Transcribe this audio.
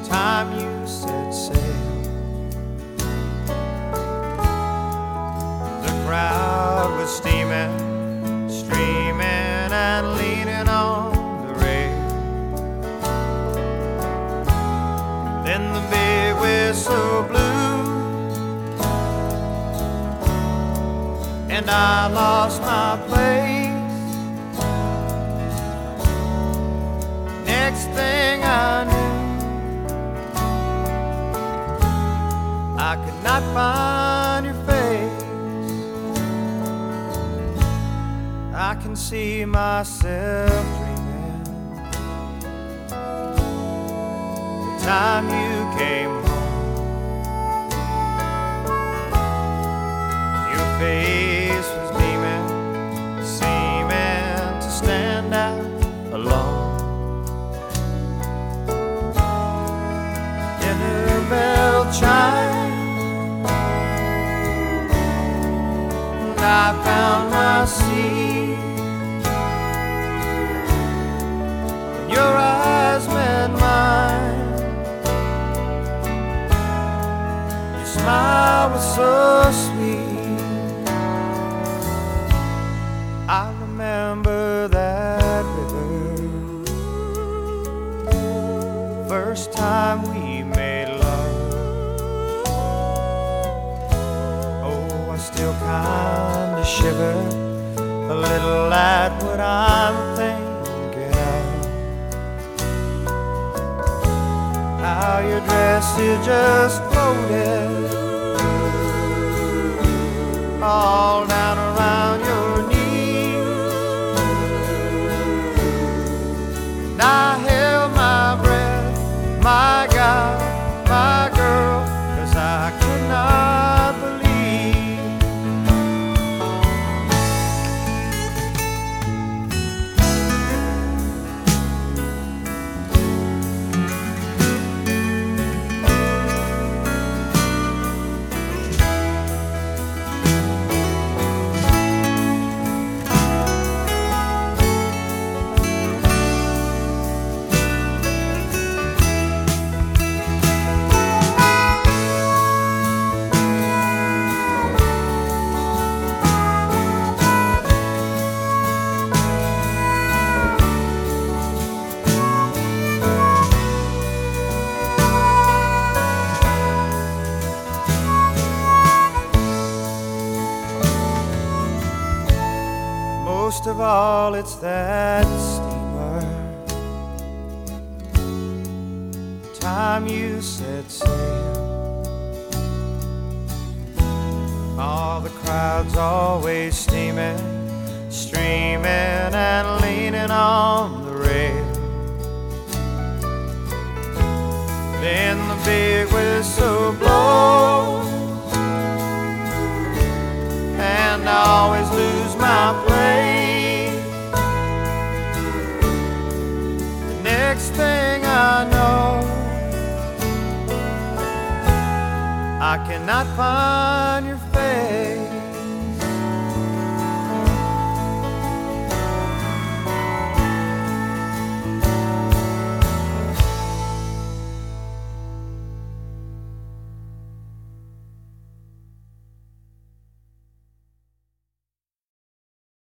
time you set sail. The crowd was steaming, streaming, and leaning on the rail. Then the big whistle blew, and I lost my place. Next thing I knew, I could not find your face. I can see myself dreaming the time you came home. Your face was beaming, seeming to stand out alone. Dinner bell chime, and I found my seat. When your eyes met mine, your smile was so sweet. I remember that river, first time we made love. Oh, I still kinda shiver a little at what I'm thinking of. How your dress, it just floated all down around your knees. And I held my breath, my God, my girl, 'cause I could not believe. Most of all, it's that steamer, time you set sail. All the crowds always steaming, streaming, and leaning on the rail. Then the big whistle blows, and I always lose my place. The next thing I know, I cannot find your face.